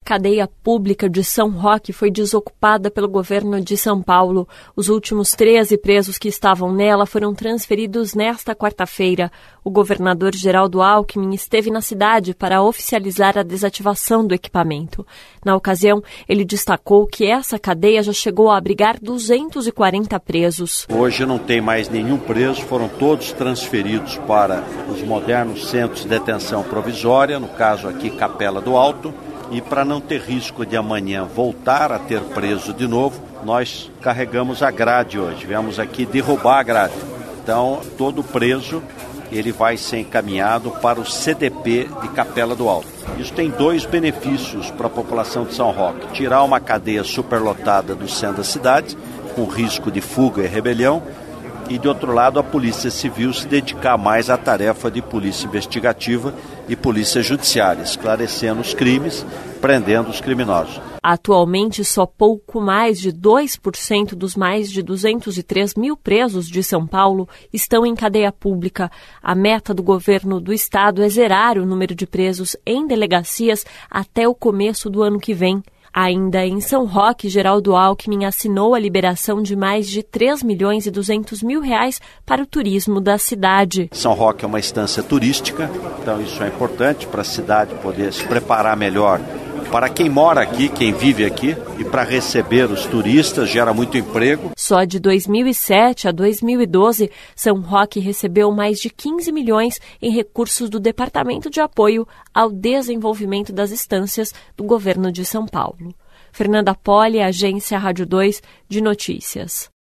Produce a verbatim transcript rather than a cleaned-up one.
A cadeia pública de São Roque foi desocupada pelo governo de São Paulo. Os últimos treze presos que estavam nela foram transferidos nesta quarta-feira. O governador Geraldo Alckmin esteve na cidade para oficializar a desativação do equipamento. Na ocasião, ele destacou que essa cadeia já chegou a abrigar duzentos e quarenta presos. Hoje não tem mais nenhum preso, foram todos transferidos para os modernos centros de detenção provisória, no caso aqui Capela do Alto. E para não ter risco de amanhã voltar a ter preso de novo, nós carregamos a grade hoje. Viemos aqui derrubar a grade. Então, todo preso ele vai ser encaminhado para o C D P de Capela do Alto. Isso tem dois benefícios para a população de São Roque. Tirar uma cadeia superlotada do centro da cidade, com risco de fuga e rebelião. E, de outro lado, a Polícia Civil se dedicar mais à tarefa de polícia investigativa e polícia judiciária, esclarecendo os crimes, prendendo os criminosos. Atualmente, só pouco mais de dois por cento dos mais de duzentos e três mil presos de São Paulo estão em cadeia pública. A meta do governo do estado é zerar o número de presos em delegacias até o começo do ano que vem. Ainda em São Roque, Geraldo Alckmin assinou a liberação de mais de três milhões e duzentos mil reais para o turismo da cidade. São Roque é uma estância turística, então isso é importante para a cidade poder se preparar melhor para quem mora aqui, quem vive aqui, e para receber os turistas, gera muito emprego. Só de dois mil e sete a dois mil e doze, São Roque recebeu mais de quinze milhões em recursos do Departamento de Apoio ao Desenvolvimento das Estâncias do governo de São Paulo. Fernanda Poli, Agência Rádio dois de Notícias.